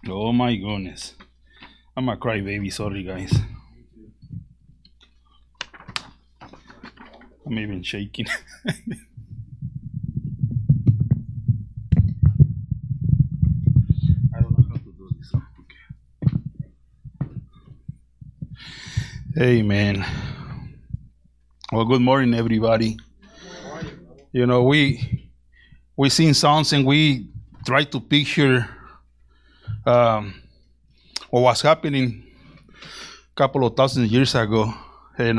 Oh my goodness. I'm a crybaby, sorry guys. I'm even shaking. I don't know how to do this. Okay. Hey man. Well, good morning everybody. You know, we sing songs and we try to picture what was happening a couple of thousand years ago. And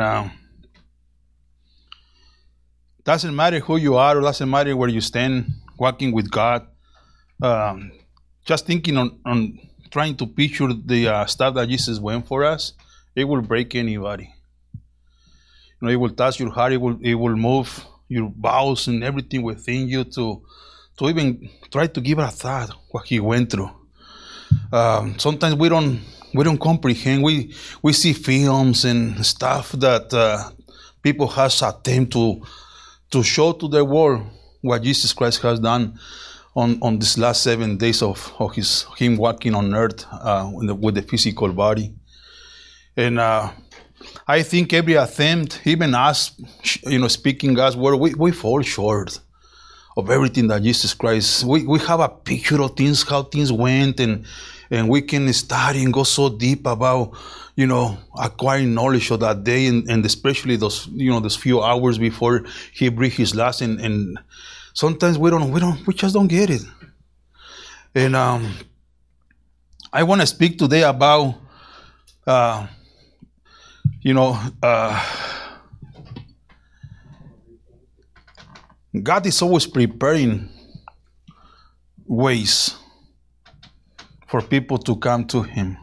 doesn't matter who you are, or doesn't matter where you stand walking with God. Just thinking on trying to picture the stuff that Jesus went for us, it will break anybody. You know, it will touch your heart. It will move your bowels and everything within you to even try to give it a thought what he went through. Sometimes we don't comprehend. We see films and stuff that people has attempt to show to the world what Jesus Christ has done on this last 7 days of him walking on earth with the physical body. And I think every attempt, even us, speaking God's word, we fall short of everything that Jesus Christ. We have a picture of things, how things went, and we can study and go so deep about, acquiring knowledge of that day, and especially those few hours before he breathed his last, and sometimes we just don't get it. And I want to speak today about, God is always preparing ways for people to come to him.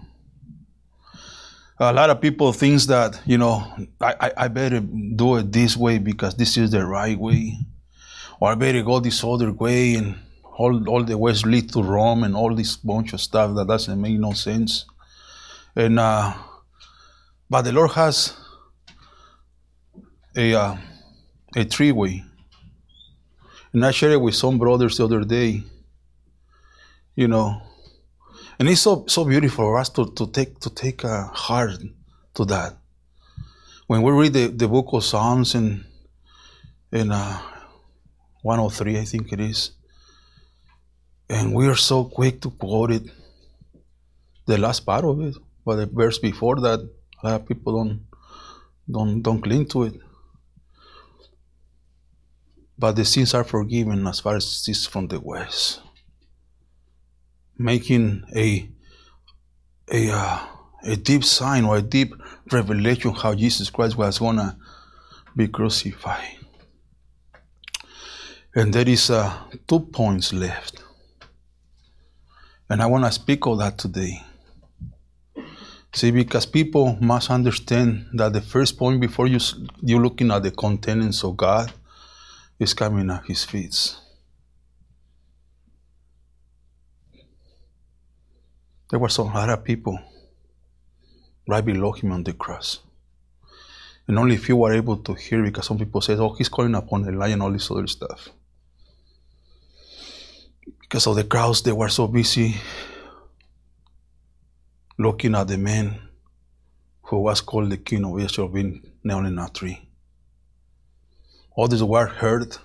A lot of people think that, I better do it this way because this is the right way. Or I better go this other way, and all the ways lead to Rome, and all this bunch of stuff that doesn't make no sense. And but the Lord has a three-way. And I shared it with some brothers the other day, and it's so beautiful for us to take a heart to that. When we read the book of Psalms in 103, I think it is, and we are so quick to quote it, the last part of it, but the verse before that, a lot of people don't cling to it. But the sins are forgiven as far as it is from the west, making a deep sign or a deep revelation how Jesus Christ was gonna be crucified. And there is 2 points left, and I want to speak of that today. See, because people must understand that the first point before you're looking at the contents of God is coming at his feet. There were a lot of people right below him on the cross. And only a few were able to hear, because some people said, oh, he's calling upon Elijah and all this other stuff. Because of the crowds, they were so busy looking at the man who was called the King of Israel being nailed in a tree. Others were hurt.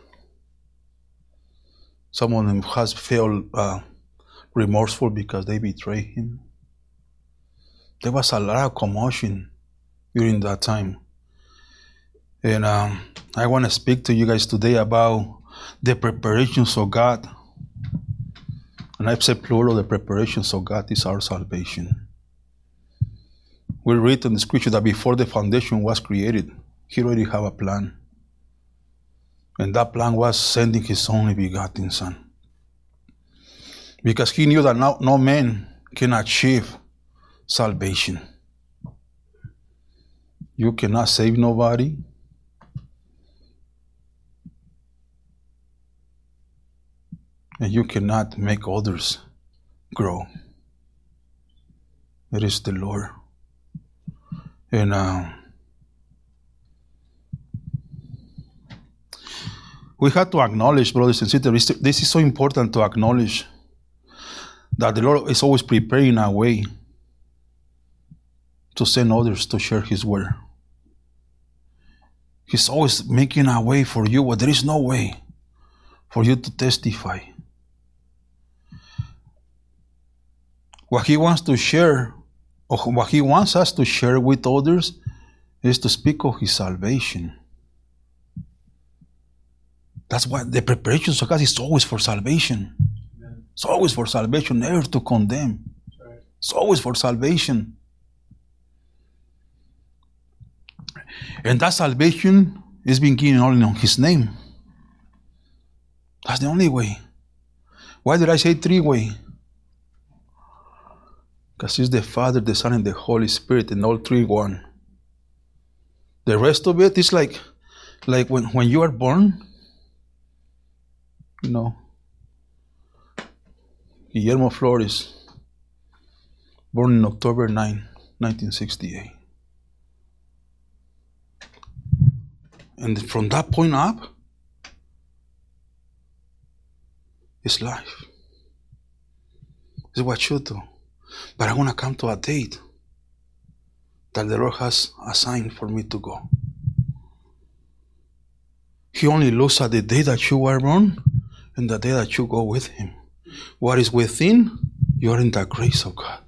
Some of them has felt remorseful because they betrayed him. There was a lot of commotion during that time. And I want to speak to you guys today about the preparations of God. And I've said plural, the preparations of God is our salvation. We read in the scripture that before the foundation was created, he already had a plan. And that plan was sending his only begotten Son. Because he knew that no man can achieve salvation. You cannot save nobody. And you cannot make others grow. It is the Lord. And we have to acknowledge, brothers and sisters, this is so important to acknowledge that the Lord is always preparing a way to send others to share His word. He's always making a way for you where there is no way for you to testify. What He wants to share, or what He wants us to share with others, is to speak of His salvation. That's why the preparations of God is always for salvation. Amen. It's always for salvation, never to condemn. Right. It's always for salvation. And that salvation is being given only in His name. That's the only way. Why did I say three-way? Because it's the Father, the Son, and the Holy Spirit, and all three one. The rest of it is like when you are born, you know, Guillermo Flores, born in October 9, 1968. And from that point up, it's life. It's what you do. But I want to come to a date that the Lord has assigned for me to go. He only looks at the day that you were born and the day that you go with Him. What is within, you are in the grace of God.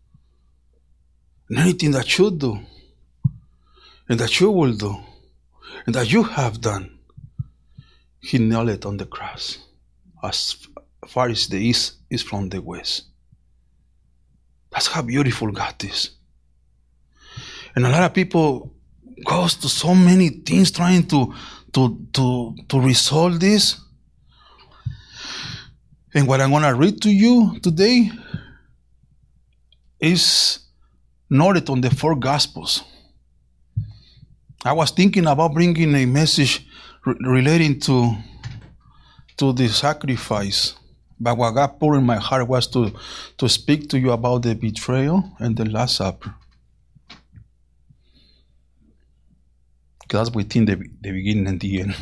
And anything that you do, and that you will do, and that you have done, He nailed it on the cross, as far as the east is from the west. That's how beautiful God is. And a lot of people goes to so many things trying to resolve this. And what I'm going to read to you today is noted on the four Gospels. I was thinking about bringing a message relating to the sacrifice. But what God put in my heart was to speak to you about the betrayal and the Last Supper. Because that's within the beginning and the end.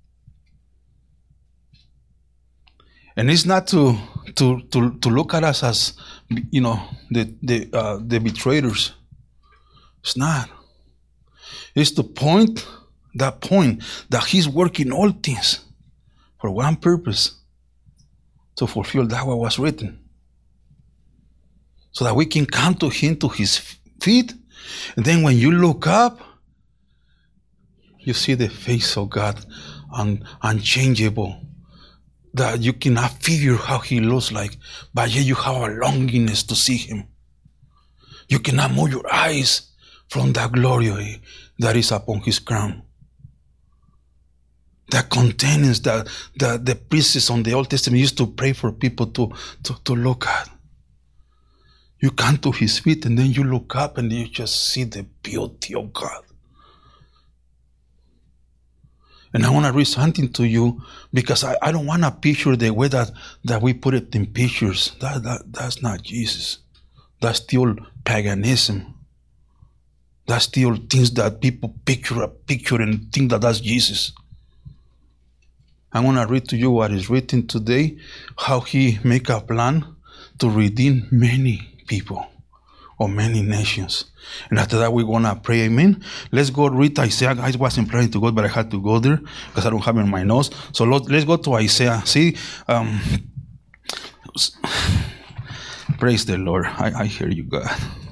And it's not to look at us as, you know, the betrayers. It's not. It's to point that He's working all things for one purpose, to fulfill that what was written. So that we can come to Him, to His feet, and then when you look up, you see the face of God, unchangeable, that you cannot figure how He looks like, but yet you have a longingness to see Him. You cannot move your eyes from that glory that is upon His crown. That contains that the priests on the Old Testament used to pray for people to look at. You come to His feet and then you look up and you just see the beauty of God. And I want to read something to you because I don't want to picture the way that we put it in pictures. That's not Jesus. That's still paganism. That's still things that people picture and think that that's Jesus. I want to read to you what is written today, how He make a plan to redeem many people or many nations. And after that, we're going to pray, amen. Let's go read Isaiah. I wasn't planning to go, but I had to go there because I don't have it in my notes. So let's go to Isaiah. See, praise the Lord. I hear you, God.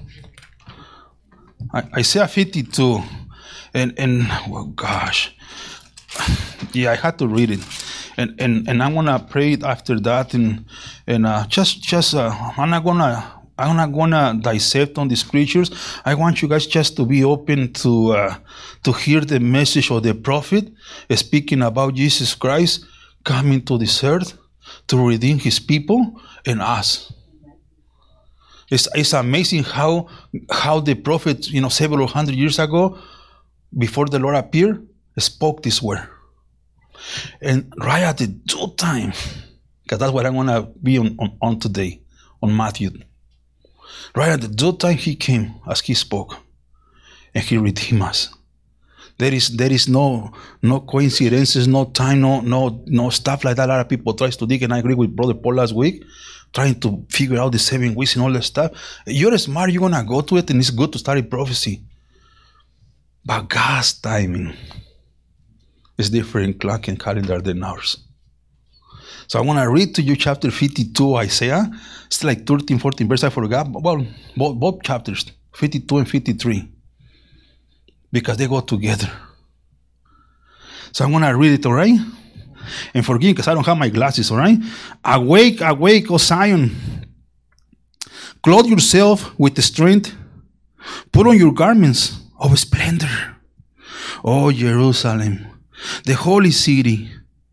Isaiah 52. And oh gosh. Yeah, I had to read it, and I'm gonna pray it after that, and just I'm not gonna dissect on the scriptures. I want you guys just to be open to hear the message of the prophet speaking about Jesus Christ coming to this earth to redeem His people and us. It's amazing how the prophet, several hundred years ago, before the Lord appeared, spoke this word. And right at the due time, because that's what I'm going to be on today, on Matthew. Right at the due time He came as He spoke. And He redeemed us. There is no coincidences, no time, no stuff like that. A lot of people try to dig, and I agree with Brother Paul last week. trying to figure out the 7 weeks and all that stuff. You're smart, you're going to go to it, and it's good to study prophecy. But God's timing is different clock and calendar than ours. So I want to read to you chapter 52, Isaiah. It's like 13, 14 verses. I forgot. Well, both chapters, 52 and 53. Because they go together. So I'm going to read it, all right? And forgive me because I don't have my glasses, all right? Awake, awake, O Zion. Clothe yourself with the strength. Put on your garments of splendor. O Jerusalem, the holy city.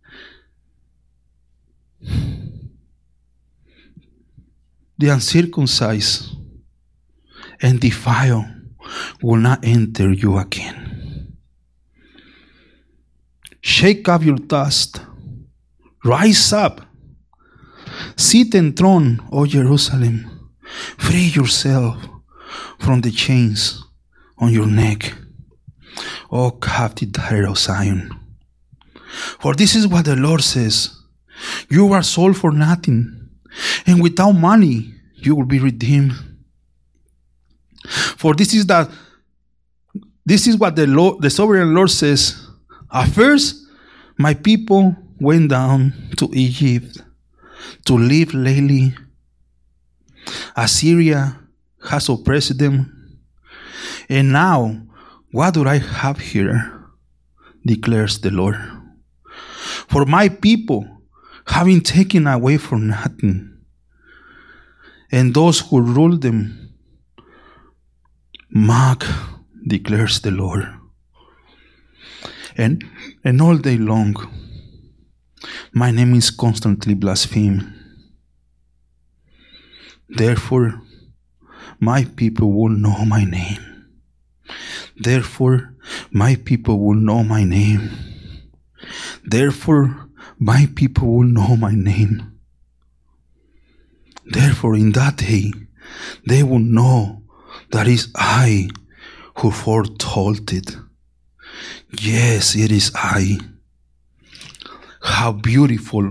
The uncircumcised and defiled will not enter you again. Shake off your dust. Rise up. Sit enthroned, O Jerusalem. Free yourself from the chains on your neck, O captive daughter of Zion. For this is what the Lord says. You are sold for nothing, and without money you will be redeemed. For this is what the sovereign Lord says. At first, my people went down to Egypt to live lately. Assyria has oppressed them. And now, what do I have here? Declares the Lord. For my people have been taken away for nothing, and those who rule them mock, declares the Lord. And all day long, my name is constantly blasphemed. Therefore, my people will know my name. Therefore, my people will know my name. Therefore, my people will know my name. Therefore, in that day, they will know that it is I who foretold it. Yes, it is I. How beautiful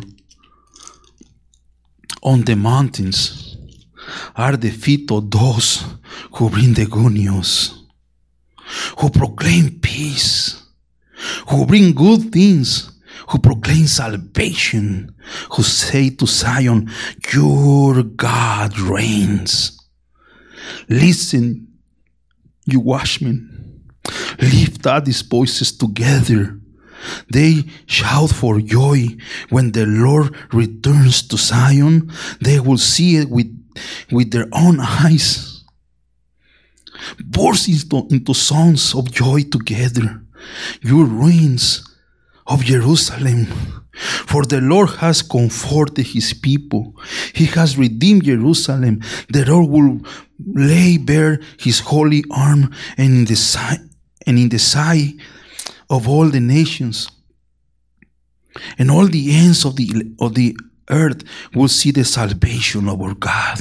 on the mountains are the feet of those who bring the good news, who proclaim peace, who bring good things, who proclaim salvation, who say to Zion, your God reigns. Listen, you watchmen, lift up these voices together. They shout for joy when the Lord returns to Zion. They will see it with their own eyes. Burst into songs of joy together, you ruins of Jerusalem. For the Lord has comforted his people. He has redeemed Jerusalem. The Lord will lay bare his holy arm, and in the sight of all the nations, and all the ends of the earth will see the salvation of our God.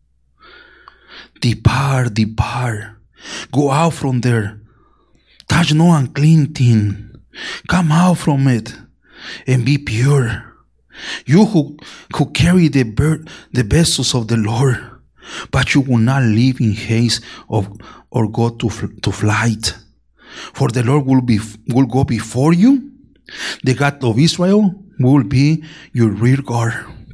Depart, depart, go out from there. Touch no unclean thing. Come out from it and be pure. You who carry the vessels of the Lord, but you will not live in haste or go to flight. For the Lord will go before you. The God of Israel will be your rear guard.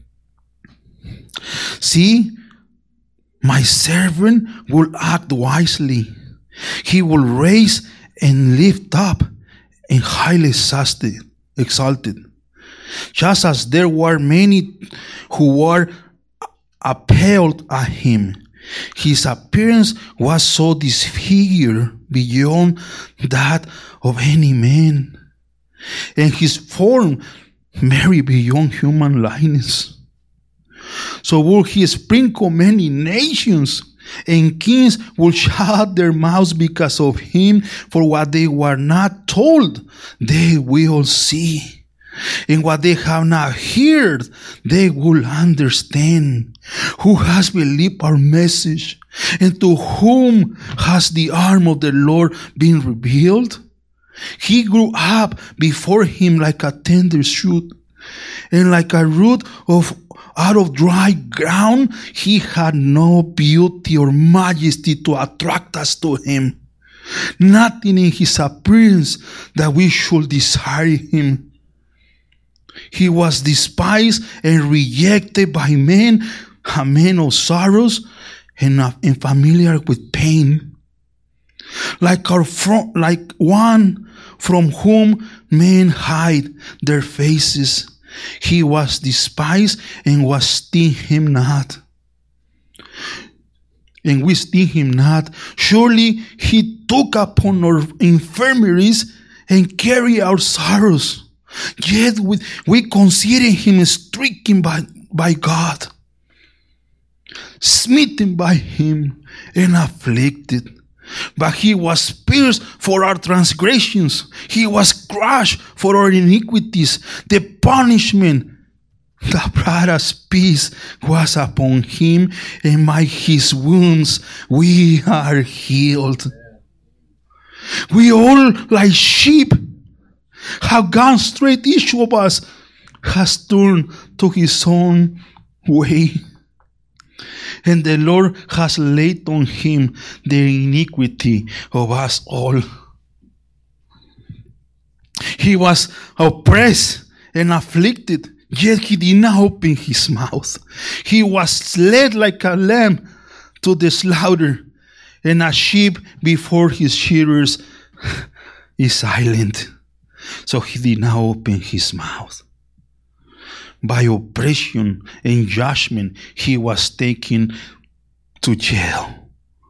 See, my servant will act wisely. He will raise and lift up and highly exalted. Just as there were many who were appalled at him, his appearance was so disfigured beyond that of any man, and his form very beyond human likeness. So will he sprinkle many nations, and kings will shut their mouths because of him. For what they were not told, they will see. And what they have not heard, they will understand. Who has believed our message? And to whom has the arm of the Lord been revealed? He grew up before him like a tender shoot, and like a root out of dry ground, he had no beauty or majesty to attract us to him. Nothing in his appearance that we should desire him. He was despised and rejected by men, a man of sorrows and familiar with pain. Like one from whom men hide their faces, he was despised and was esteemed him not. And we esteem him not. Surely he took upon our infirmities and carried our sorrows. Yet we consider him stricken by God, smitten by him, and afflicted. But he was pierced for our transgressions. He was crushed for our iniquities. The punishment that brought us peace was upon him, and by his wounds we are healed. We all, like sheep, have gone straight. Each of us has turned to his own way, and the Lord has laid on him the iniquity of us all. He was oppressed and afflicted, yet he did not open his mouth. He was led like a lamb to the slaughter, and a sheep before his shearers is silent. So he did not open his mouth. By oppression and judgment he was taken to jail.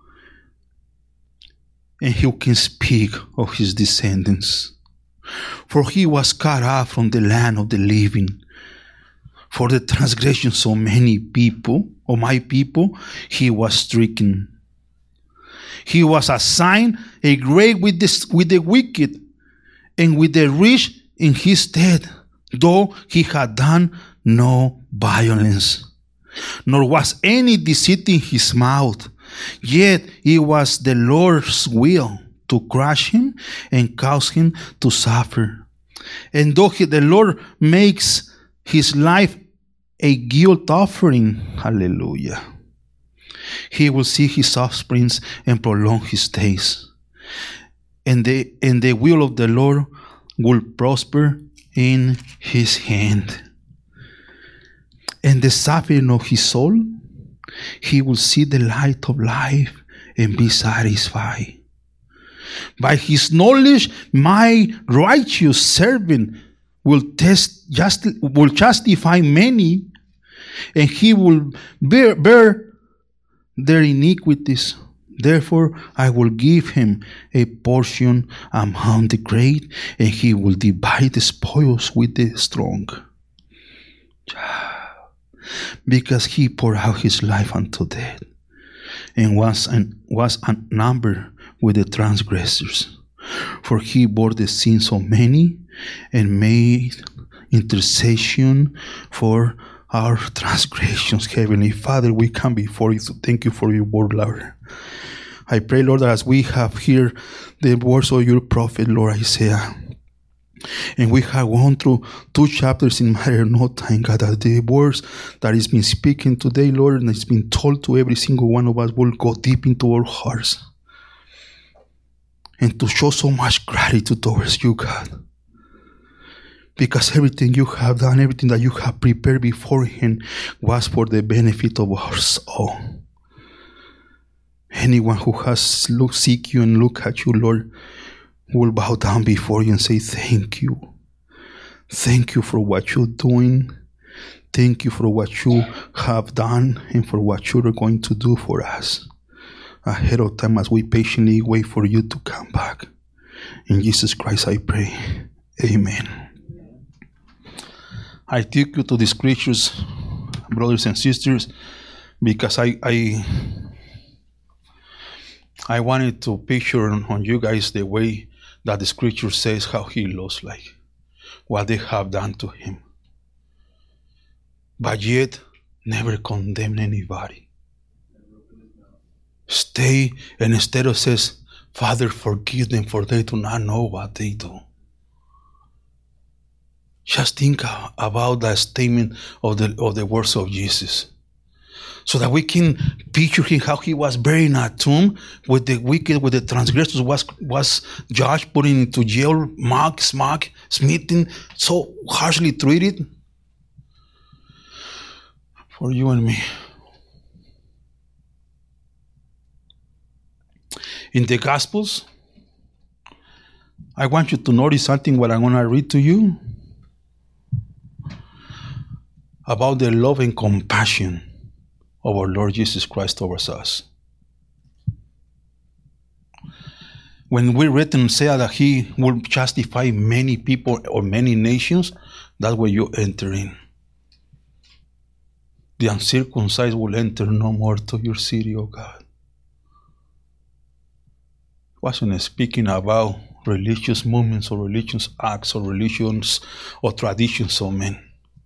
And who can speak of his descendants? For he was cut off from the land of the living. For the transgressions of many people, of my people, he was stricken. He was assigned a grave with the wicked and with the rich in his stead, though he had done no violence, nor was any deceit in his mouth. Yet it was the Lord's will to crush him and cause him to suffer. And though the Lord makes his life a guilt offering, hallelujah, he will see his offspring and prolong his days. And the will of the Lord will prosper in his hand. And the suffering of his soul, he will see the light of life and be satisfied. By his knowledge, my righteous servant will justify many, and he will bear their iniquities. Therefore, I will give him a portion among the great, and he will divide the spoils with the strong. Because he poured out his life unto death, and was numbered with the transgressors. For he bore the sins of many, and made intercession for our transgressions. Heavenly Father, we come before you to thank you for your word, Lord. I pray, Lord, that as we have heard the words of your prophet, Lord Isaiah, and we have gone through 2 chapters in matter of no time, God, that the words that is been speaking today, Lord, and it's been told to every single one of us will go deep into our hearts. And to show so much gratitude towards you, God. Because everything you have done, everything that you have prepared beforehand was for the benefit of us all. Anyone who has seek you and look at you, Lord, will bow down before you and say, thank you. Thank you for what you're doing. Thank you for what you have done and for what you're going to do for us ahead of time as we patiently wait for you to come back. In Jesus Christ I pray. Amen. I took you to the scriptures, brothers and sisters, because I wanted to picture on you guys the way that the scripture says how he lost, like what they have done to him. But yet, never condemn anybody. Stay, and instead of says, Father, forgive them, for they do not know what they do. Just think about that statement of the words of Jesus, so that we can picture him how he was buried in a tomb with the wicked, with the transgressors, was judged, put into jail, mocked, smitten, so harshly treated for you and me. In the Gospels, I want you to notice something what I'm going to read to you about the love and compassion of our Lord Jesus Christ towards us. When we read and say that he will justify many people or many nations, that's where you enter in. The uncircumcised will enter no more to your city, O God. He wasn't speaking about religious movements or religious acts or religions or traditions of men.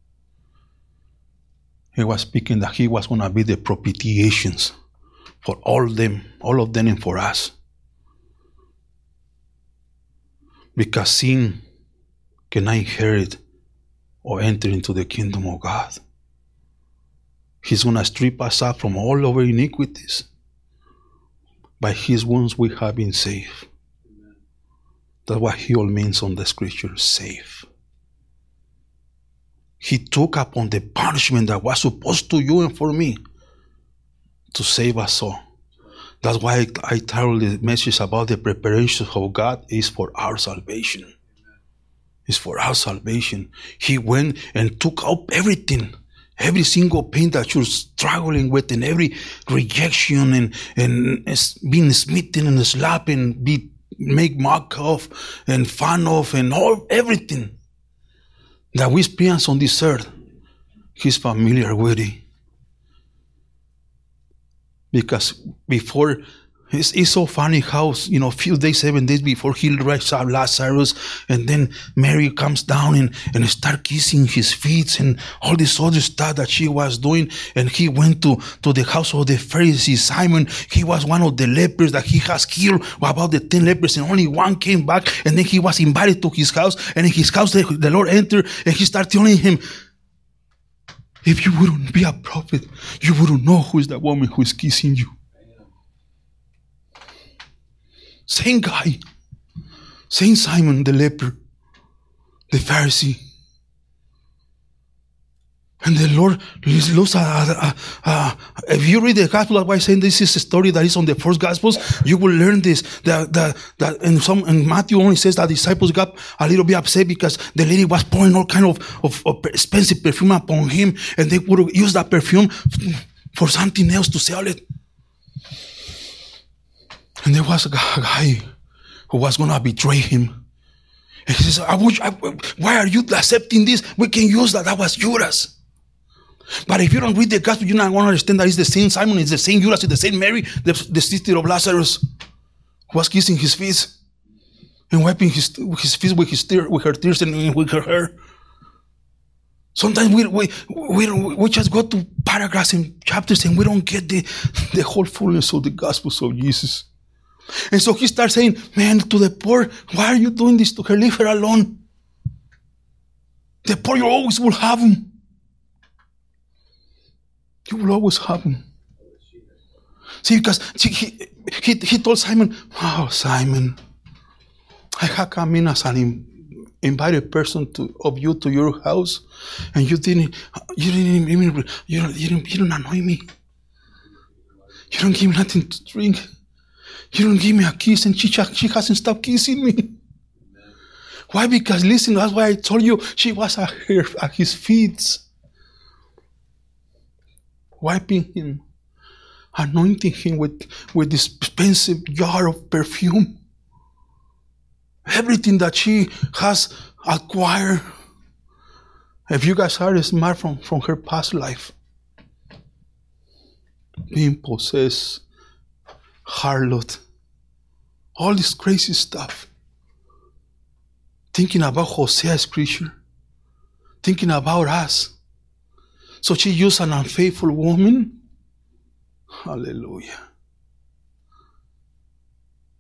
He was speaking that he was going to be the propitiations for all of them and for us. Because sin cannot inherit or enter into the kingdom of God. He's going to strip us up from all our iniquities. By his wounds we have been saved. That's what he all means on the scripture, save. He took upon the punishment that was supposed to you and for me to save us all. That's why I titled the message about the preparation of God is for our salvation. It's for our salvation. He went and took up everything. Every single pain that you're struggling with, and every rejection and being smitten and slapped and be make mock of and fun of and everything that we experience on this earth, he's familiar with it. Because before, it's so funny how, a few days, 7 days before he raised up Lazarus, and then Mary comes down and start kissing his feet and all this other stuff that she was doing. And he went to the house of the Pharisee Simon. He was one of the lepers that he has healed about the 10 lepers, and only one came back. And then he was invited to his house, and in his house the Lord entered, and he started telling him, if you wouldn't be a prophet, you wouldn't know who is the woman who is kissing you. Same guy, same Simon the leper, the Pharisee. And the Lord looks at, if you read the gospel, that's why I'm saying this is a story that is on the first gospels, you will learn this, that in Matthew only says that disciples got a little bit upset because the lady was pouring all kind of expensive perfume upon him, and they would use that perfume for something else to sell it. And there was a guy who was going to betray him. And he says, why are you accepting this? We can use that. That was Judas. But if you don't read the gospel, you're not going to understand that it's the same Simon, it's the same Judas, it's the same Mary, the sister of Lazarus, who was kissing his feet and wiping his feet with her tears and with her hair. Sometimes we just go to paragraphs and chapters and we don't get the whole fullness of the gospels of Jesus. And so he starts saying, man, to the poor, why are you doing this to her? Leave her alone. The poor, you always will have them. You will always have them. See, because he told Simon, oh, Simon, I have come in as an invited person of you to your house, and you didn't annoy me. You don't give me nothing to drink. You don't give me a kiss, and she hasn't stopped kissing me. Why? Because listen, that's why I told you she was at his feet, wiping him, anointing him with this expensive jar of perfume. Everything that she has acquired. If you guys are smart from her past life, being possessed, harlot, all this crazy stuff. Thinking about Hosea's creature, thinking about us. So she used an unfaithful woman. Hallelujah.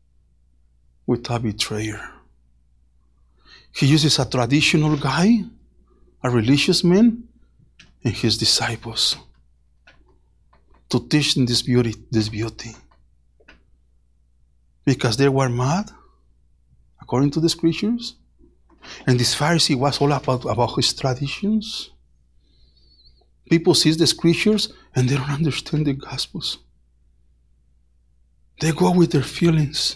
With a betrayer. He uses a traditional guy a religious man and his disciples to teach them this beauty. Because they were mad, according to the scriptures. And this Pharisee was all about his traditions. People see the scriptures and they don't understand the Gospels. They go with their feelings.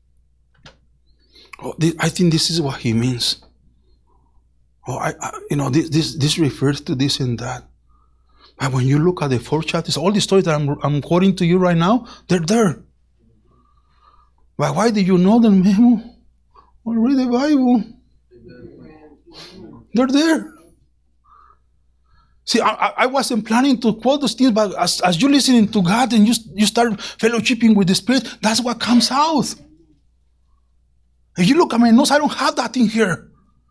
Oh, I think this is what he means. Oh, this refers to this and that. But when you look at the 4 chapters, all the stories that I'm quoting to you right now, they're there. But why do you know them, Memo? Well, read the Bible. They're there. See, I wasn't planning to quote those things, but as you're listening to God and you start fellowshipping with the Spirit, that's what comes out. If you look at my notes, I don't have that in here.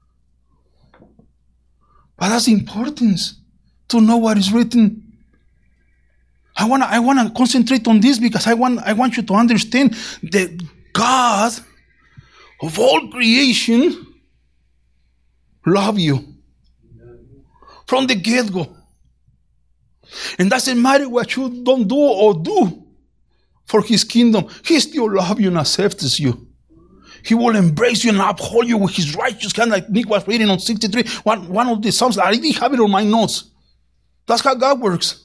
But that's the importance to know what is written. I wanna concentrate on this because I want you to understand that God of all creation love you from the get-go. And doesn't matter what you don't do or do for His kingdom, He still loves you and accepts you. He will embrace you and uphold you with His righteous hand, like Nick was reading on 63, one of the Psalms. I didn't have it on my notes. That's how God works.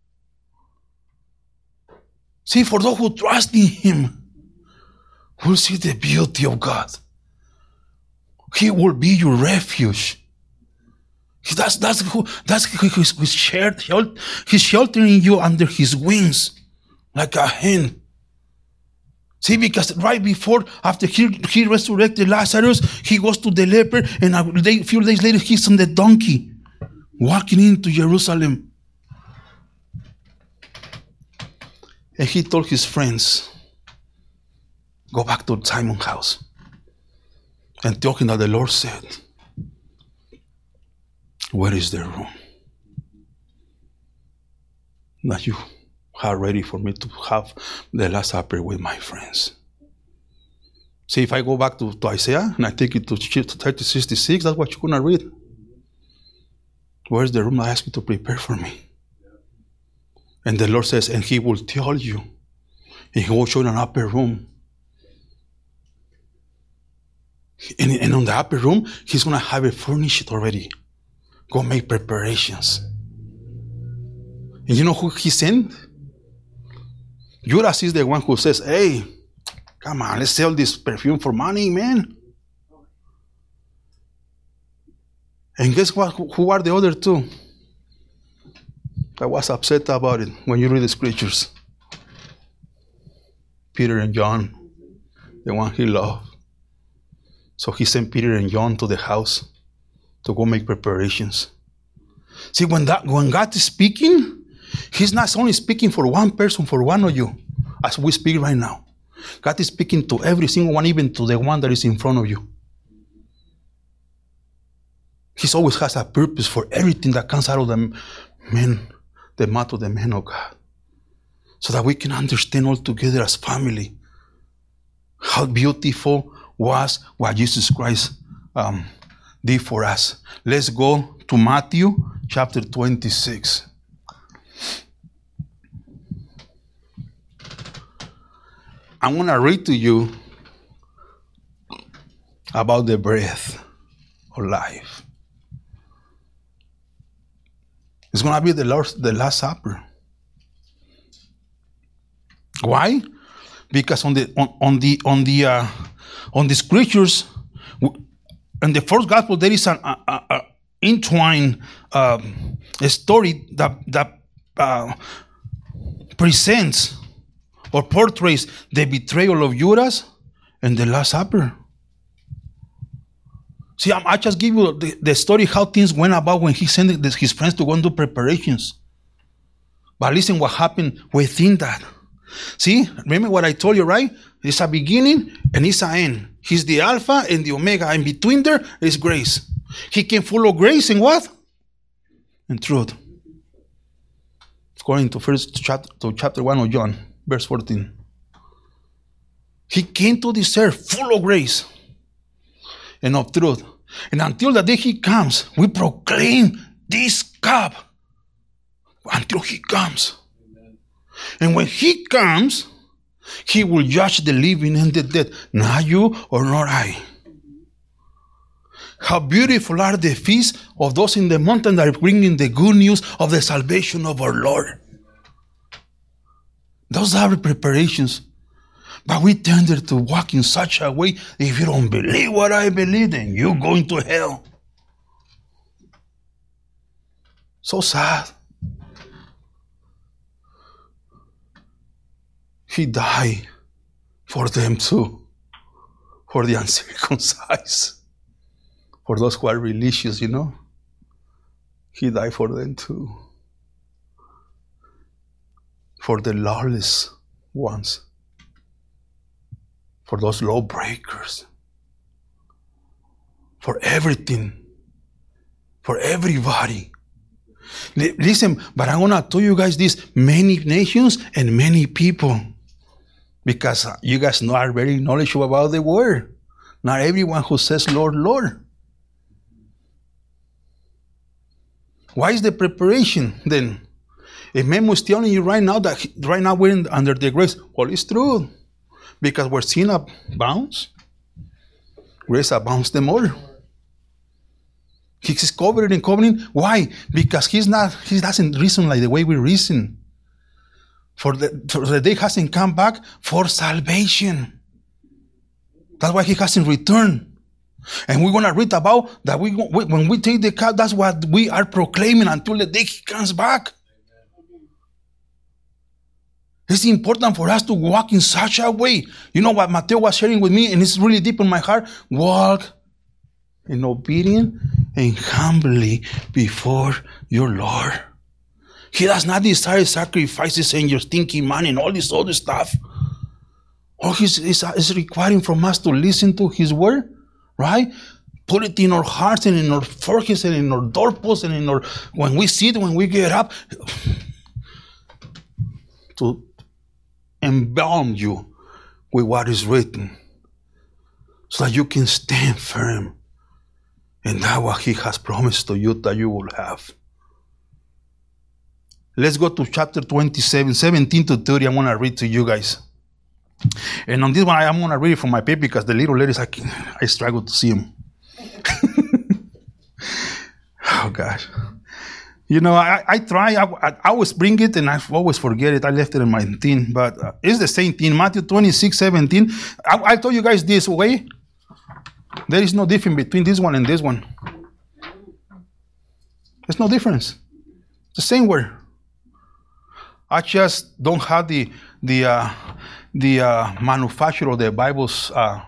See, for those who trust in Him, will see the beauty of God. He will be your refuge. That's His shelter. He's sheltering you under His wings, like a hen. See, because right before, after he resurrected Lazarus, He goes to the leper, and a few days later, He's on the donkey, walking into Jerusalem. And He told His friends, go back to Simon's house. And talking that the Lord said, where is the room that you are ready for me to have the Last Supper with my friends? See, if I go back to Isaiah and I take it to 30:66, that's what you're going to read. Where's the room I asked you to prepare for me? And the Lord says, and He will tell you, and He will show you an upper room. And on the upper room, He's going to have it furnished already. Go make preparations. And you know who He sent? Judas is the one who says, hey, come on, let's sell this perfume for money, man. And guess what? Who are the other two? I was upset about it when you read the scriptures. Peter and John, the one He loved. So He sent Peter and John to the house to go make preparations. See, when God is speaking, He's not only speaking for one person, for one of you, as we speak right now. God is speaking to every single one, even to the one that is in front of you. He always has a purpose for everything that comes out of the mouth of the men of God. So that we can understand all together as family how beautiful was what Jesus Christ did for us. Let's go to Matthew chapter 26. I'm going to read to you about the breath of life. It's going to be the Last Supper. Why? Because on the scriptures, in the first gospel, there is an entwined story that presents or portrays the betrayal of Judas and the Last Supper. See, I just give you the story how things went about when He sent his friends to go and do preparations. But listen what happened within that. See, remember what I told you, right? It's a beginning and it's an end. He's the Alpha and the Omega. And between there is grace. He came full of grace and what? And truth. According to chapter 1 of John, verse 14. He came to this earth full of grace and of truth. And until the day he comes, we proclaim this cup until he comes. And when he comes, he will judge the living and the dead, not you or not I. How beautiful are the feasts of those in the mountain that are bringing the good news of the salvation of our Lord. Those are the preparations. But we tend to walk in such a way, if you don't believe what I believe, then you're going to hell. So sad. He died for them too, for the uncircumcised, for those who are religious, you know. He died for them too, for the lawless ones, for those lawbreakers, for everything, for everybody. Listen, but I'm going to tell you guys this, many nations and many people, because you guys are very knowledgeable about the word. Not everyone who says Lord, Lord. Why is the preparation then? If Memo is telling you right now that right now we're under the grace, well, it's true. Because where sin abounds, grace abounds the more. He's covered and covering. Why? Because he doesn't reason like the way we reason. For the day hasn't come back for salvation. That's why he hasn't returned. And we're going to read about that when we take the cup, that's what we are proclaiming until the day he comes back. It's important for us to walk in such a way. You know what Mateo was sharing with me, and it's really deep in my heart. Walk in obedience and humbly before your Lord. He does not desire sacrifices and your stinking money and all this other stuff. All he's requiring from us to listen to his word, right? Put it in our hearts and in our foreheads and in our doorposts and in our, when we sit, when we get up, to embalm you with what is written so that you can stand firm. And that's what he has promised to you that you will have. Let's go to chapter 27, 17 to 30. I want to read to you guys. And on this one, I'm going to read it from my paper because the little letters, I struggle to see them. Oh, gosh. You know, I try. I always bring it and I always forget it. I left it in my thing. But it's the same thing. Matthew 26, 17. I told you guys this way. There is no difference between this one and this one. There's no difference. It's the same word. I just don't have the manufacturer of the Bible's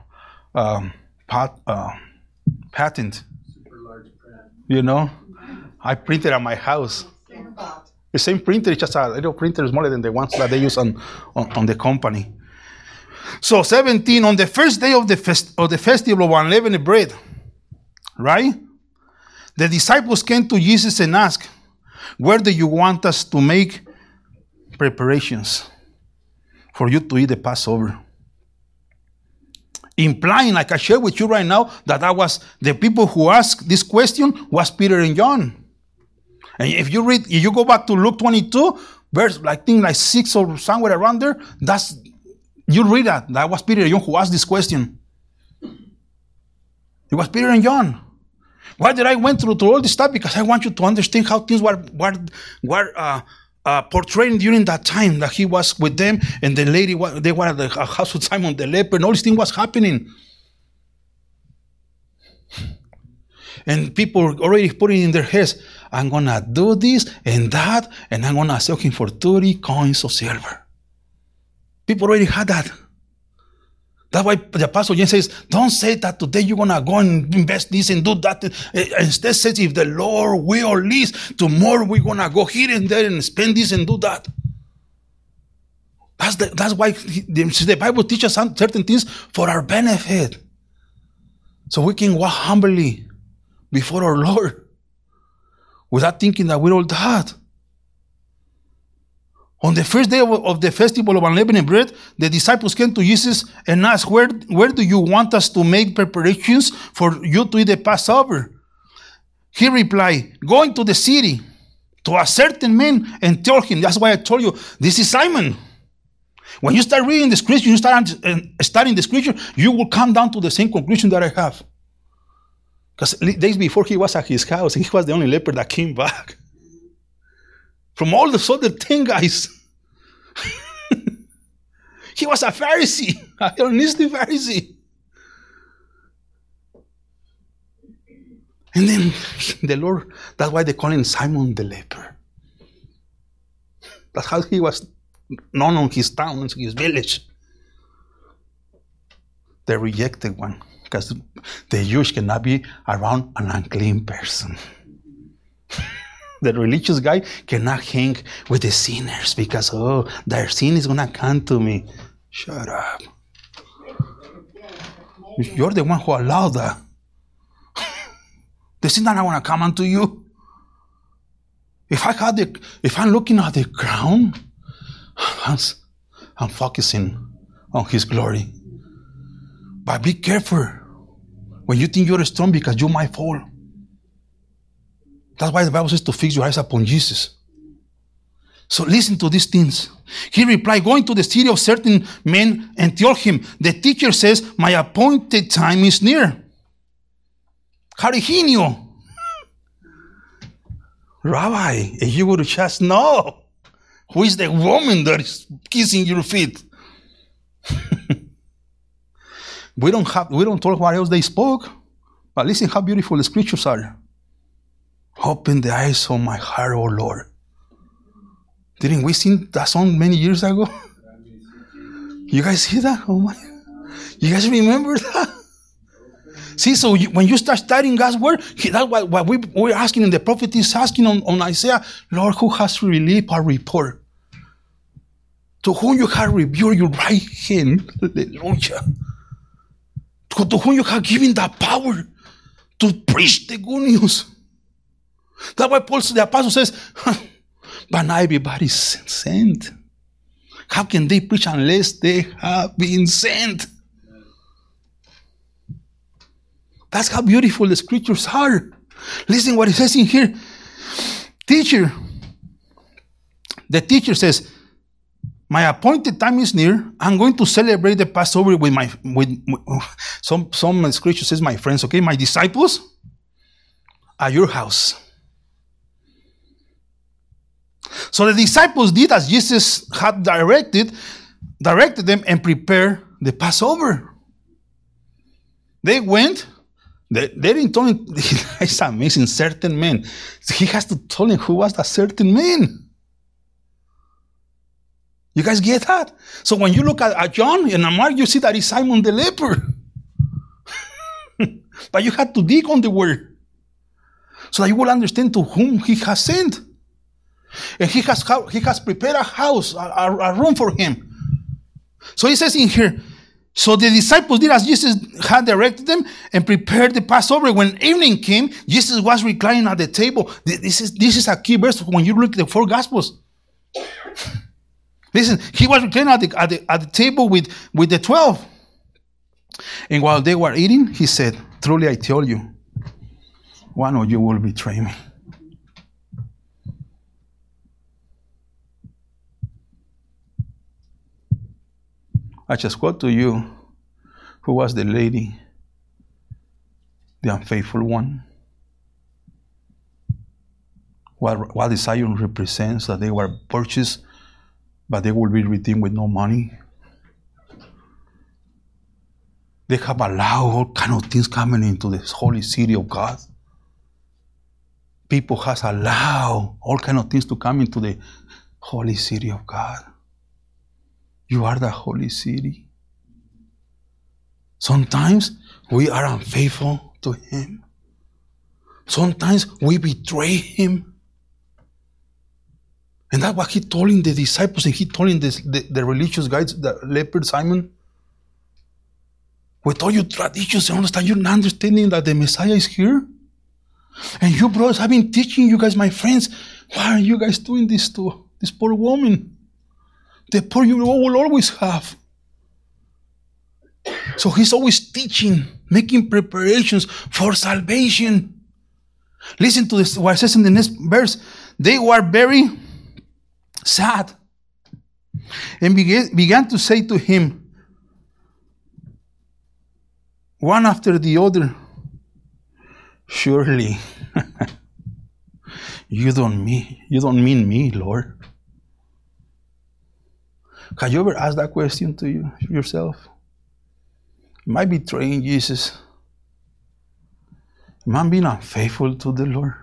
patent. You know, I printed at my house. The same printer, it's just a little printer smaller than the ones that they use on the company. So 17, on the first day of the festival of unleavened bread, right? The disciples came to Jesus and asked, where do you want us to make preparations for you to eat the Passover? Implying, like I share with you right now, that was the people who asked this question was Peter and John. And if you go back to Luke 22, verse like 6 or somewhere around there, you read that was Peter and John who asked this question. It was Peter and John. Why did I went through all this stuff? Because I want you to understand how things were portrayed during that time that he was with them, and the lady, they were at the house of Simon the leper, and all this thing was happening. And people already putting in their heads, I'm going to do this and that, and I'm going to sell him for 30 coins of silver. People already had that. That's why the Apostle James says, don't say that today you're going to go and invest this and do that. Instead says, if the Lord will least, tomorrow we're going to go here and there and spend this and do that. That's why the Bible teaches certain things for our benefit. So we can walk humbly before our Lord without thinking that we're all that. On the first day of the festival of unleavened bread, the disciples came to Jesus and asked, where do you want us to make preparations for you to eat the Passover? He replied, go into the city to a certain man and tell him. That's why I told you, this is Simon. When you start reading the scripture, you start studying the scripture, you will come down to the same conclusion that I have. Because days before he was at his house, he was the only leper that came back. From all the other 10 guys. He was a Pharisee, a Hellenistic Pharisee. And then the Lord, that's why they call him Simon the leper. That's how he was known on his town, in his village. The rejected one. Because the Jews cannot be around an unclean person. The religious guy cannot hang with the sinners because, their sin is going to come to me. Shut up. You're the one who allowed that. The sin that I want to come unto you. If I'm looking at the ground, I'm focusing on His glory. But be careful when you think you're strong because you might fall. That's why the Bible says to fix your eyes upon Jesus. So listen to these things. He replied, going to the city of certain men and tell him, the teacher says, my appointed time is near. How did he know? Rabbi, if you would just know who is the woman that is kissing your feet. We don't talk what else they spoke, but listen how beautiful the scriptures are. Open the eyes of my heart, O Lord. Didn't we sing that song many years ago? You guys see that? Oh my! You guys remember that? See, so when you start studying God's word, that's what we're asking, and the prophet is asking on Isaiah, Lord, who has released our report? To whom you have revealed your right hand, hallelujah. To whom you have given the power to preach the good news. That's why Paul, the apostle, says, but not everybody's sent. How can they preach unless they have been sent? That's how beautiful the scriptures are. Listen what it says in here. Teacher, the teacher says, my appointed time is near. I'm going to celebrate the Passover with some scripture says my friends, okay, my disciples at your house. So the disciples did as Jesus had directed them and prepared the Passover. They went. They didn't tell him, it's amazing, certain man. He has to tell him who was that certain man. You guys get that? So when you look at John and Mark, you see that it's Simon the leper. But you have to dig on the word so that you will understand to whom he has sent. And he has prepared a house, a room for him. So he says in here, so the disciples did as Jesus had directed them and prepared the Passover. When evening came, Jesus was reclining at the table. This is a key verse when you look at the 4 Gospels. Listen, he was reclining at the table with the 12. And while they were eating, he said, truly I tell you, one of you will betray me. I just quote to you, who was the lady, the unfaithful one. What the Zion represents, that they were purchased, but they will be redeemed with no money. They have allowed all kind of things coming into this holy city of God. People has allowed all kind of things to come into the holy city of God. You are the holy city. Sometimes we are unfaithful to Him. Sometimes we betray Him. And that's what He told the disciples, and He told the religious guys, the leper Simon. With all your traditions and understand, you're not understanding that the Messiah is here. And you brothers, I've been teaching you guys, my friends, why are you guys doing this to this poor woman? the poor you will always have. So he's always teaching, making preparations for salvation. Listen to this, what it says in the next verse. They were very sad and began to say to him, one after the other, surely you don't mean me, Lord. Have you ever asked that question to yourself? Am I betraying Jesus? Am I being unfaithful to the Lord?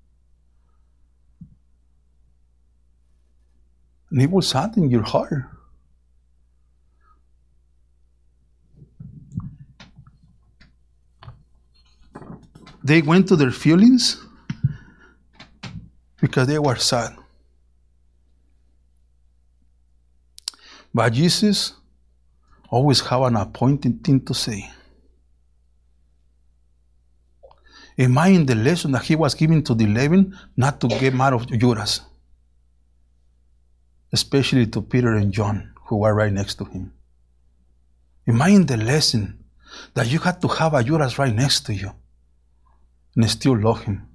And it will sadden your heart. They went to their feelings because they were sad. But Jesus always had an appointed thing to say. Am I in the lesson that he was giving to the 11 not to get mad of Judas? Especially to Peter and John, who were right next to him. Am I in the lesson that you had to have a Judas right next to you and still love him?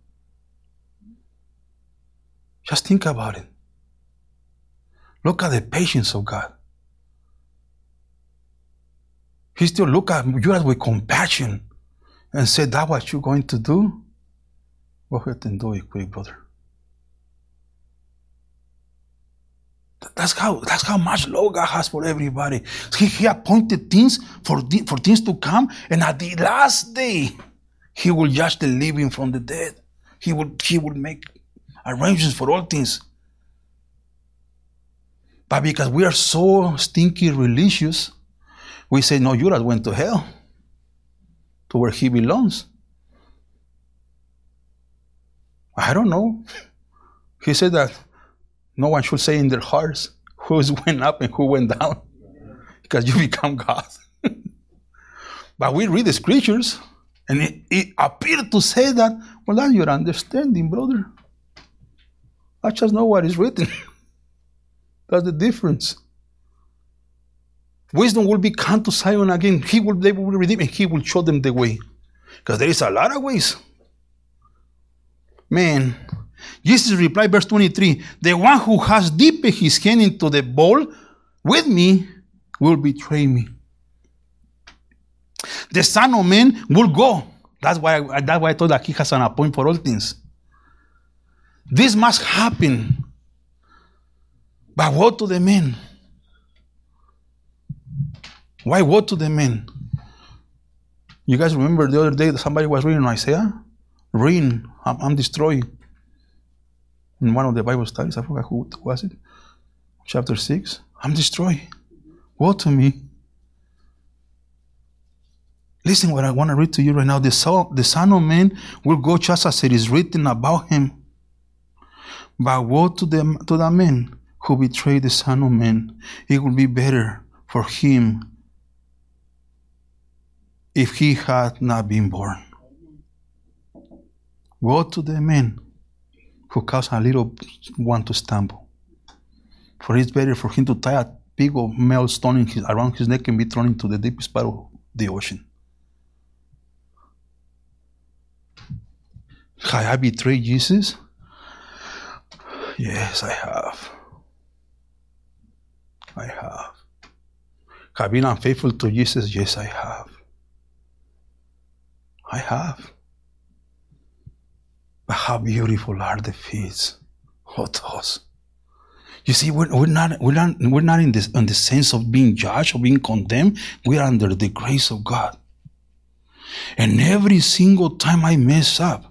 Just think about it. Look at the patience of God. He still looked at Judas with compassion and said, "That's what you're going to do? Go ahead and do it quick, brother." That's how much love God has for everybody. He appointed things for things to come, and at the last day, He will judge the living from the dead. He will make arrangements for all things. But because we are so stinky religious, we say, no, Judas went to hell, to where he belongs. I don't know. He said that no one should say in their hearts who went up and who went down, because you become God. But we read the scriptures, and it appeared to say that, well, that's your understanding, brother. I just know what is written. That's the difference. Wisdom will be come to Zion again. They will redeem, and He will show them the way. Because there is a lot of ways. Man, Jesus replied, verse 23, the one who has dipped his hand into the bowl with me will betray me. The Son of Man will go. That's why I thought that He has an appointment for all things. This must happen. But woe to the men. Why woe to the men? You guys remember the other day that somebody was reading Isaiah? Ruin, I'm destroyed. In one of the Bible studies, I forgot who was it. Chapter 6. I'm destroyed. Woe to me. Listen what I want to read to you right now. The Son of Man will go just as it is written about Him. But woe to the man who betrayed the Son of Man. It will be better for him if he had not been born. Woe to the man who caused a little one to stumble. For it's better for him to tie a big old millstone around his neck and be thrown into the deepest part of the ocean. Have I betrayed Jesus? Yes, I have. I have. Have I been unfaithful to Jesus? Yes, I have. I have. But how beautiful are the feet of those. You see, we're not in the sense of being judged or being condemned. We are under the grace of God. And every single time I mess up,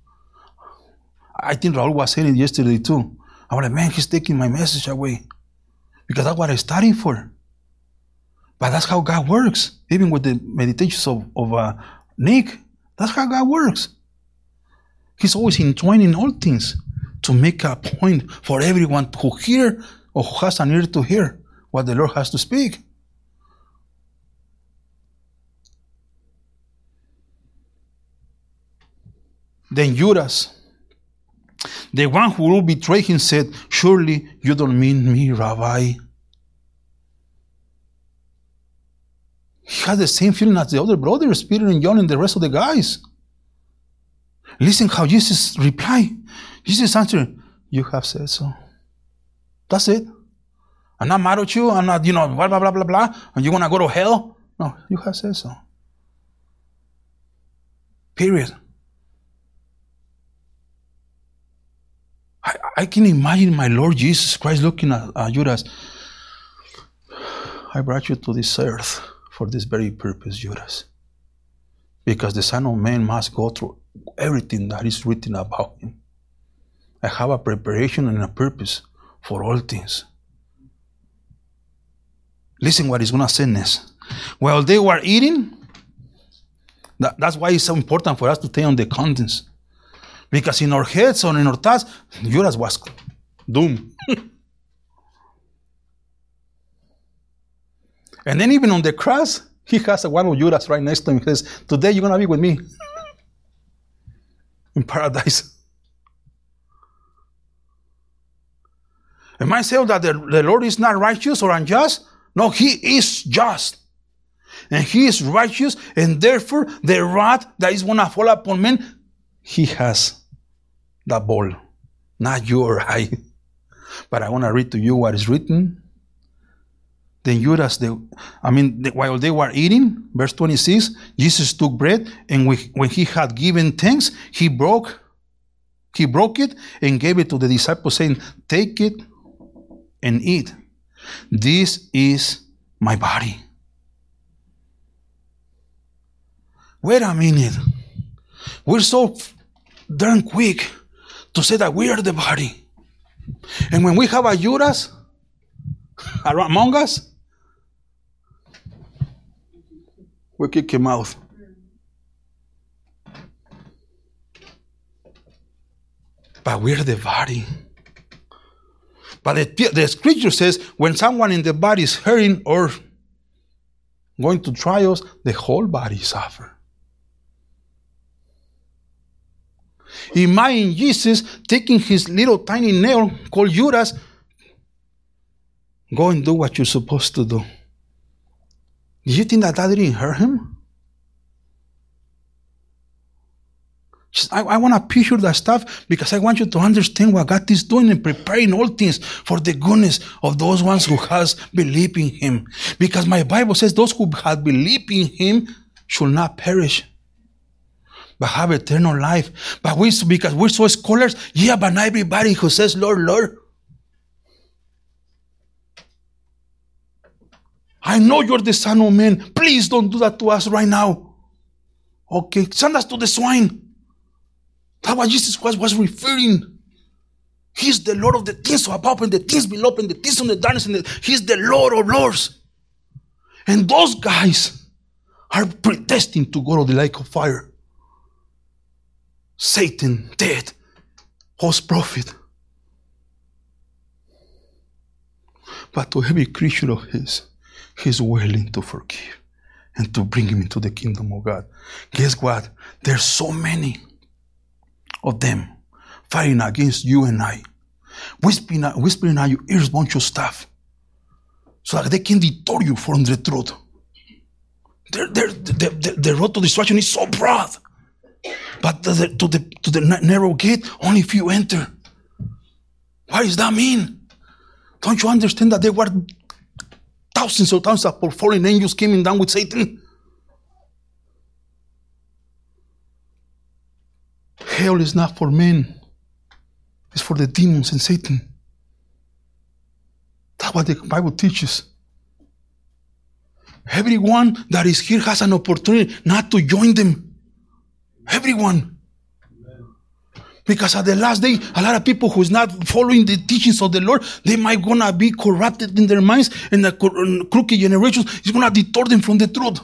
I think Raul was saying it yesterday too. I was like, man, he's taking my message away. Because that's what I studied for. But that's how God works. Even with the meditations of Nick, that's how God works. He's always entwining all things to make a point for everyone who hear or who has an ear to hear what the Lord has to speak. Then Judas, the one who will betray him, said, surely you don't mean me, Rabbi. has the same feeling as the other brothers, Peter and John and the rest of the guys. Listen how Jesus replied. Jesus answered, you have said so. That's it. I'm not mad at you. I'm not, blah, blah, blah, blah, blah. And you're going to go to hell? No, you have said so. Period. I can imagine my Lord Jesus Christ looking at Judas. I brought you to this earth for this very purpose, Judas. Because the Son of Man must go through everything that is written about him. I have a preparation and a purpose for all things. Listen what he's going to say next. While they were eating, that's why it's so important for us to stay on the contents. Because in our heads or in our thoughts, Judas was doomed. And then even on the cross, he has one of Judas right next to him. He says, today you're going to be with me in paradise. Am I saying that the Lord is not righteous or unjust? No, he is just. And he is righteous, and therefore the wrath that is going to fall upon men, he has that ball, not you or I. But I want to read to you what is written. Then Judas, while they were eating, verse 26, Jesus took bread, and when he had given thanks, he broke it and gave it to the disciples, saying, take it and eat. This is my body. Wait a minute. We're so darn quick to say that we are the body. And when we have a Judas among us, we kick him out. But we're the body. But the scripture says when someone in the body is hurting or going to trials, the whole body suffers. Imagine Jesus taking his little tiny nail called Judas, go and do what you're supposed to do. Do you think that didn't hurt him? I want to picture that stuff because I want you to understand what God is doing and preparing all things for the goodness of those ones who has believed in him. Because my Bible says those who have believed in him should not perish, but have eternal life. But because we're so scholars, but not everybody who says, Lord, Lord. I know you're the Son of Man. Please don't do that to us right now. Okay, send us to the swine. That's what Jesus Christ was referring. He's the Lord of the things above and the things below and the things on the darkness. He's the Lord of lords. And those guys are predestined to go to the lake of fire. Satan, dead, false prophet. But to every creature of his, he's willing to forgive and to bring him into the kingdom of God. Guess what? There's so many of them fighting against you and I, whispering at your ears a bunch of stuff so that they can detour you from the truth. The road to destruction is so broad, but to the narrow gate, only few enter. What does that mean? Don't you understand that there were thousands of fallen angels coming down with Satan? Hell is not for men. It's for the demons and Satan. That's what the Bible teaches. Everyone that is here has an opportunity not to join them. Everyone. Because at the last day, a lot of people who's not following the teachings of the Lord, they might gonna be corrupted in their minds, and the crooked generations is gonna detour them from the truth.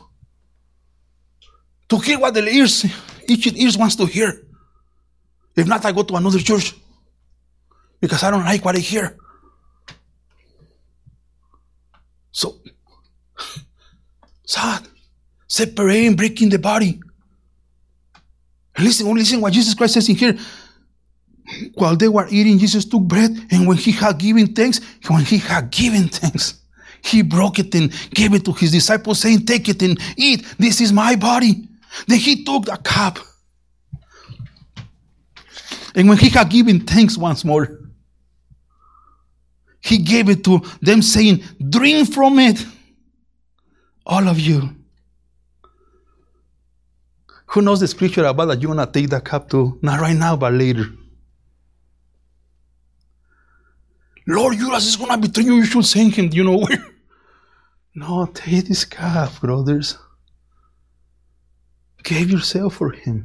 To hear what the ears, each ears wants to hear. If not, I go to another church because I don't like what I hear. So, sad, separating, breaking the body. And listen what Jesus Christ says in here. While they were eating, Jesus took bread, and when he had given thanks, He broke it and gave it to his disciples, saying, take it and eat. This is my body. Then he took the cup. And when he had given thanks once more, he gave it to them, saying, drink from it, all of you. Who knows the scripture about that you're going to take the cup too? Not right now, but later. Lord, Judas is going to betray you. You should send him. Do you know where? No, take this cup, brothers. Give yourself for him.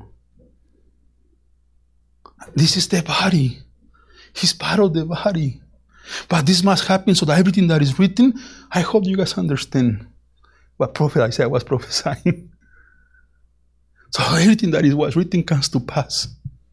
This is the body. He's part of the body. But this must happen so that everything that is written, I hope you guys understand what prophet Isaiah was prophesying. So everything that was written comes to pass.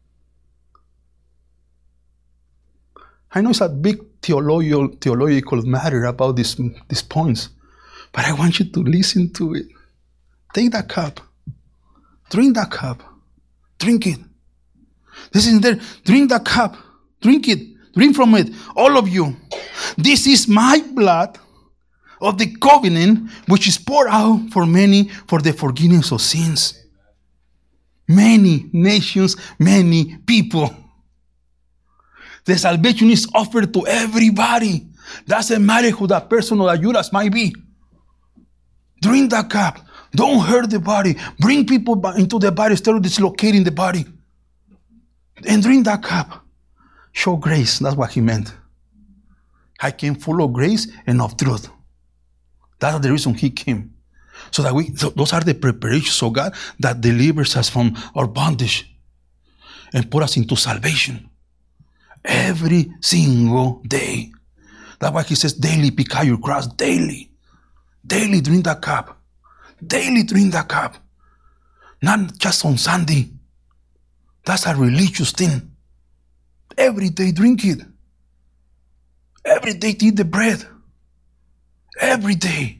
I know it's a big theological matter about these points, but I want you to listen to it. Take that cup. Drink that cup. Drink it. This is there. Drink that cup. Drink it. Drink from it. All of you. This is my blood of the covenant, which is poured out for many for the forgiveness of sins. Many nations, many people. The salvation is offered to everybody. Doesn't matter who that person or that Judas might be. Drink that cup. Don't hurt the body. Bring people into the body instead of dislocating the body. And drink that cup. Show grace. That's what he meant. I came full of grace and of truth. That's the reason he came. So those are the preparations of God that delivers us from our bondage and put us into salvation. Every single day. That's why he says daily pick up your cross. Daily. Daily drink that cup. Daily drink that cup. Not just on Sunday. That's a religious thing. Every day drink it. Every day eat the bread. Every day.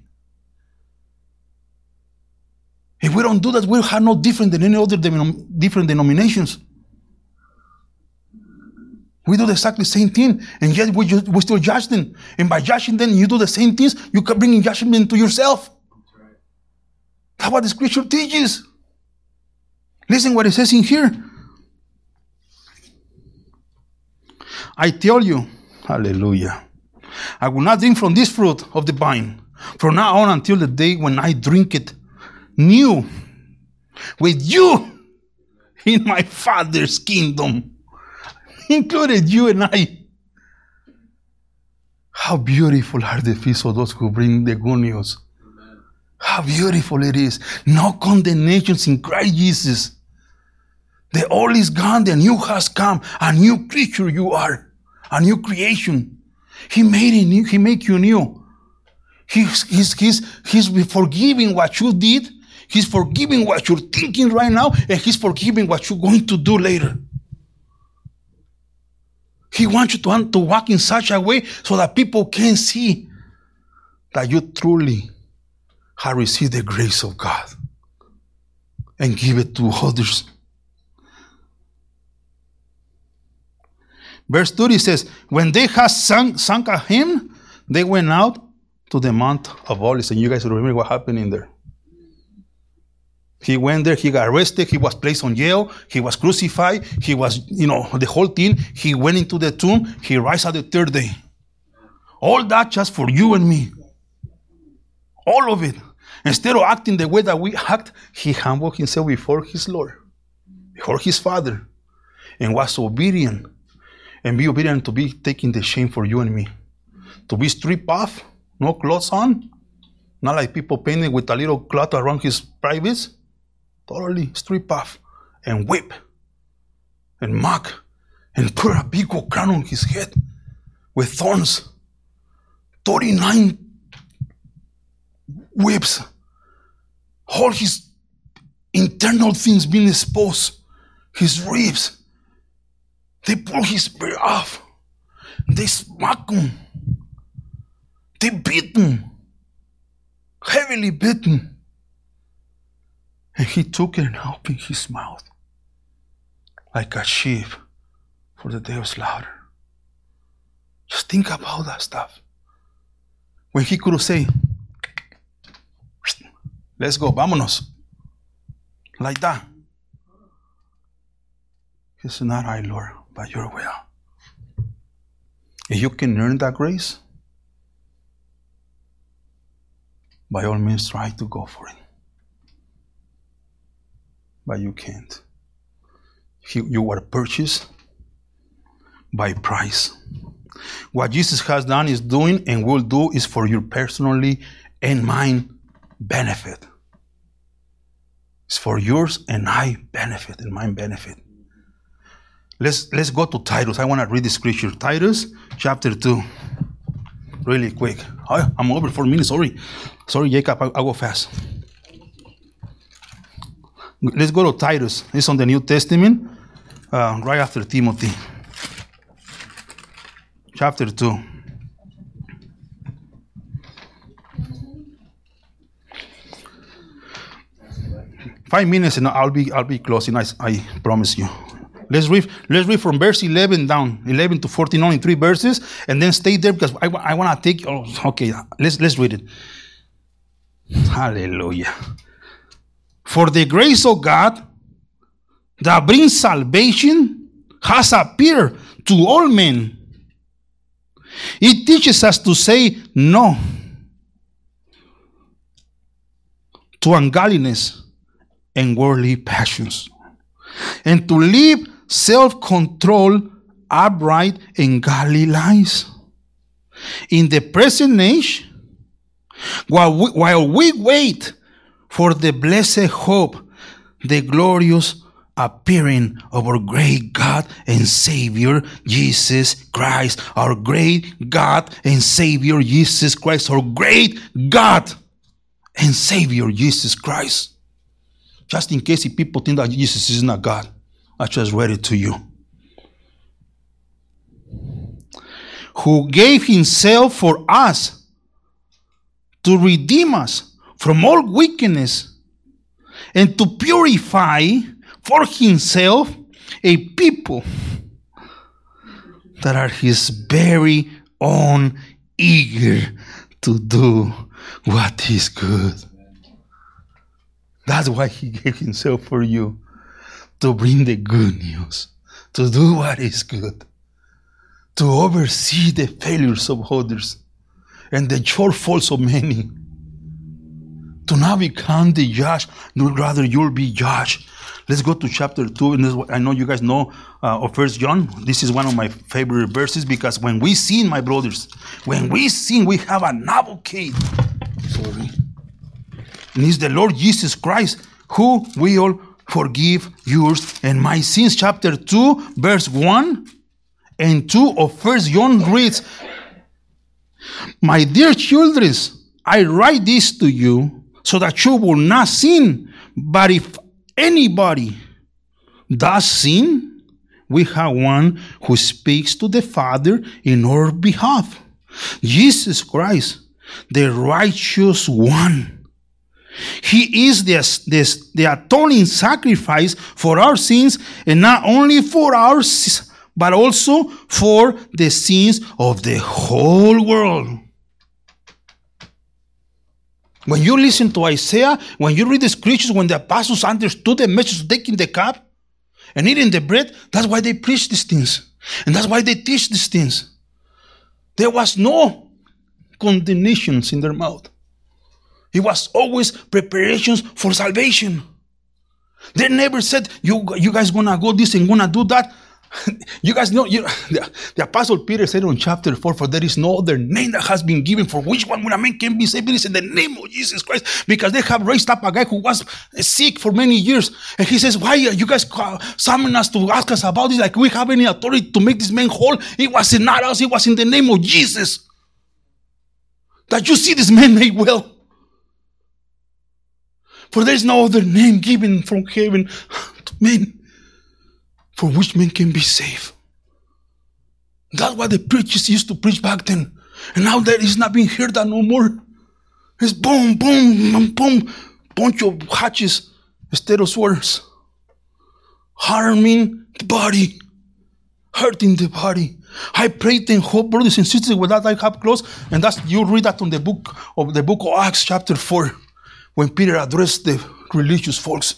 If we don't do that, we'll have no different than any other different denominations. We do the exactly same thing, and yet we still judge them. And by judging them, you do the same things, you can bring judgment to yourself. That's what the scripture teaches. Listen what it says in here. I tell you, hallelujah, I will not drink from this fruit of the vine from now on until the day when I drink it new with you in my Father's kingdom. Included you and I. How beautiful are the feet of those who bring the good news. How beautiful it is. No condemnations in Christ Jesus. The old is gone, the new has come. A new creature you are. A new creation. He made it new. He make you new. He's forgiving what you did. He's forgiving what you're thinking right now. And he's forgiving what you're going to do later. He wants you to walk in such a way so that people can see that you truly have received the grace of God and give it to others. Verse 30 says, when they had sung a hymn, they went out to the Mount of Olives. And you guys remember what happened in there. He went there, he got arrested, he was placed on jail, he was crucified, he was, the whole thing. He went into the tomb, he rose on the third day. All that just for you and me. All of it. Instead of acting the way that we act, he humbled himself before his Lord, before his Father, and was obedient. And be obedient to be taking the shame for you and me. To be stripped off, no clothes on, not like people painted with a little cloth around his privates. Totally strip off and whip and mock and put a big old crown on his head with thorns. 39 whips. All his internal things being exposed. His ribs. They pull his beard off. They smack him. They beat him. Heavily beaten. And he took it and opened his mouth like a sheep for the day of slaughter. Just think about that stuff. when he could say, let's go, vámonos. Like that. He said, not I, Lord, but your will. If you can earn that grace, by all means try to go for it. But you can't. You were purchased by price. What Jesus has done, is doing, and will do is for your personally and mine benefit. It's for yours and I benefit and mine benefit. Let's go to Titus. I want to read the scripture. Titus chapter 2. Really quick. I'm over 4 minutes. Sorry, Jacob. I'll go fast. Let's go to Titus. It's on the New Testament, right after Timothy. Chapter 2. Five minutes and I'll be closing. I promise you. Let's read from verse 11 down, 11 to 14, only 3 verses, and then stay there because I want to take. Oh, okay, let's read it. Hallelujah. For the grace of God that brings salvation has appeared to all men. It teaches us to say no to ungodliness and worldly passions, and to live self-controlled, upright, and godly lives. In the present age, while we wait for the blessed hope, the glorious appearing of our great God and Savior, Jesus Christ. Our great God and Savior, Jesus Christ. Our great God and Savior, Jesus Christ. Just in case if people think that Jesus is not God, I just read it to you. Who gave himself for us to redeem us from all wickedness and to purify for himself a people that are his very own, eager to do what is good. That's why he gave himself for you, to bring the good news, to do what is good, to oversee the failures of others and the shortfalls of many, to not become the judge, no, rather you'll be judged. Let's go to chapter 2. And I know you guys know of 1 John. This is one of my favorite verses, because when we sin, my brothers, when we sin, we have an advocate. Sorry. And it's the Lord Jesus Christ, who will forgive yours and my sins. Chapter 2, verse 1 and 2 of 1 John reads, My dear children, I write this to you so that you will not sin. But if anybody does sin, we have one who speaks to the Father in our behalf, Jesus Christ, the righteous one. He is the atoning sacrifice for our sins, and not only for our sins, but also for the sins of the whole world. When you listen to Isaiah, when you read the scriptures, when the apostles understood the message of taking the cup and eating the bread, that's why they preach these things. And that's why they teach these things. There was no condemnations in their mouth. It was always preparations for salvation. They never said, you guys gonna go this and gonna do that. You guys know, the Apostle Peter said on chapter 4, for there is no other name that has been given for which one a man can be saved. It is in the name of Jesus Christ, because they have raised up a guy who was sick for many years. And he says, why you guys summon us to ask us about this? Like we have any authority to make this man whole? It was not us, it was in the name of Jesus that you see this man made well. For there is no other name given from heaven to men for which men can be saved. That's what the preachers used to preach back then. And now that is not being heard no more. It's boom, boom, boom, bunch of hatches instead of swords. Harming the body, hurting the body, I pray and hope, brothers and sisters, with that I have closed, and that's you read that on the book of Acts chapter 4, when Peter addressed the religious folks.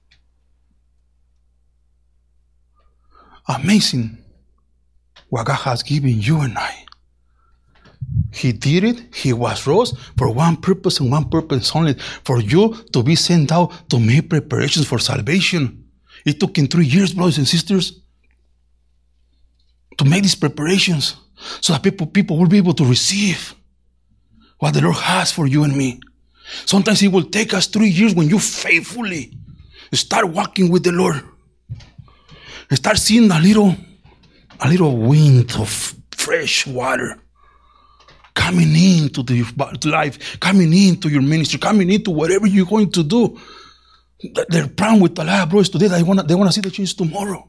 Amazing what God has given you and I. He did it. He was rose for one purpose and one purpose only, for you to be sent out to make preparations for salvation. It took him 3 years, brothers and sisters, to make these preparations so that people will be able to receive what the Lord has for you and me. Sometimes it will take us 3 years when you faithfully start walking with the Lord and start seeing a little wind of fresh water coming into your life, coming into your ministry, coming into whatever you're going to do. The problem with a lot of brothers today, they want to see the change tomorrow.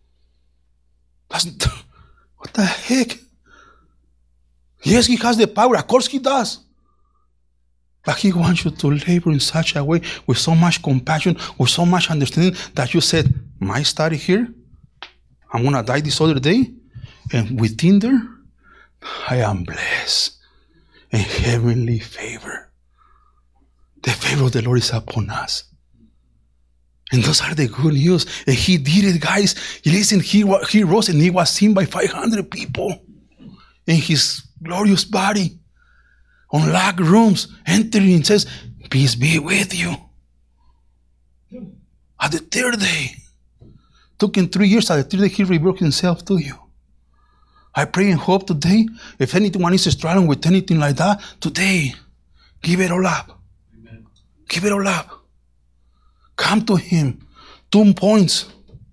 What the heck? Yes, he has the power. Of course he does. But he wants you to labor in such a way, with so much compassion, with so much understanding, that you said, my study here, I'm going to die this other day, and within there, I am blessed and heavenly favor. The favor of the Lord is upon us. And those are the good news. And he did it, guys. Listen, he rose and he was seen by 500 people in his glorious body. On locked rooms, entering and says, peace be with you. At the third day, took him 3 years. At the third day, he revealed himself to you. I pray and hope today, if anyone is struggling with anything like that, today, give it all up. Amen. Give it all up. Come to him. 2 points.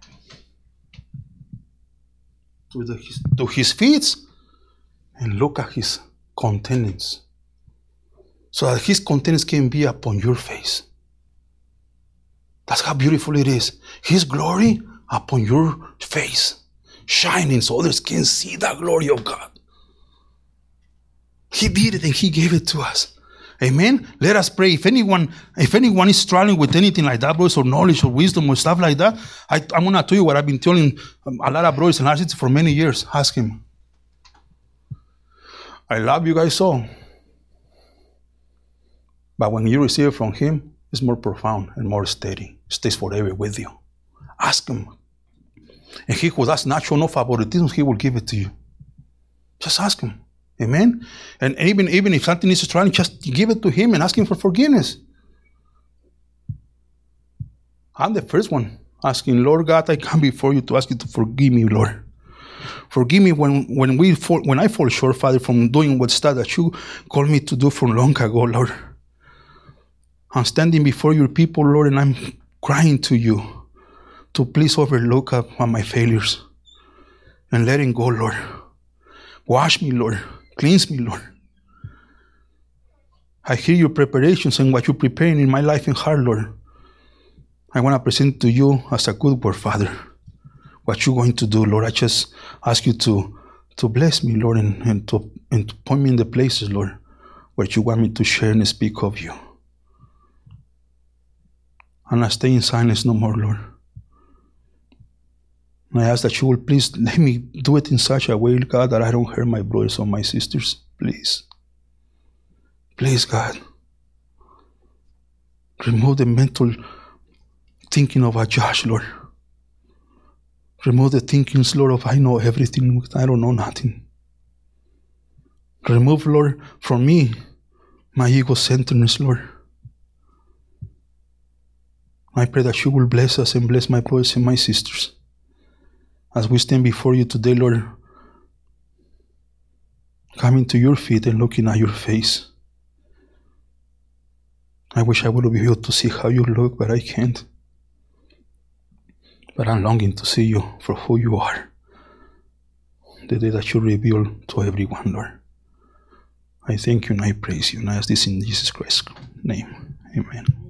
To his feet, and look at his countenance, so that his countenance can be upon your face. That's how beautiful it is. His glory upon your face, shining so others can see the glory of God. He did it and he gave it to us. Amen. Let us pray. If anyone is struggling with anything like that, brothers, or knowledge or wisdom or stuff like that, I'm going to tell you what I've been telling a lot of brothers and sisters for many years. Ask him. I love you guys all. But when you receive it from him, it's more profound and more steady. It stays forever with you. Ask him. And he who does not show no favoritism, he will give it to you. Just ask him. Amen? And even if something is struggling, just give it to him and ask him for forgiveness. I'm the first one asking, Lord God, I come before you to ask you to forgive me, Lord. Forgive me when I fall short, Father, from doing what stuff that you called me to do from long ago, Lord. I'm standing before your people, Lord, and I'm crying to you to please overlook on my failures and letting go, Lord. Wash me, Lord. Cleanse me, Lord. I hear your preparations and what you're preparing in my life and heart, Lord. I want to present to you as a good word, Father, what you're going to do, Lord. I just ask you to bless me, Lord, and to point me in the places, Lord, where you want me to share and speak of you. And I stay in silence no more, Lord. And I ask that you will please let me do it in such a way, God, that I don't hurt my brothers or my sisters. Please. Please, God. Remove the mental thinking of a judge, Lord. Remove the thinkings, Lord, of I know everything, I don't know nothing. Remove, Lord, from me my ego-centeredness, Lord. I pray that you will bless us and bless my brothers and my sisters. As we stand before you today, Lord, coming to your feet and looking at your face. I wish I would be able to see how you look, but I can't. But I'm longing to see you for who you are. The day that you reveal to everyone, Lord. I thank you and I praise you. And I ask this in Jesus Christ's name. Amen.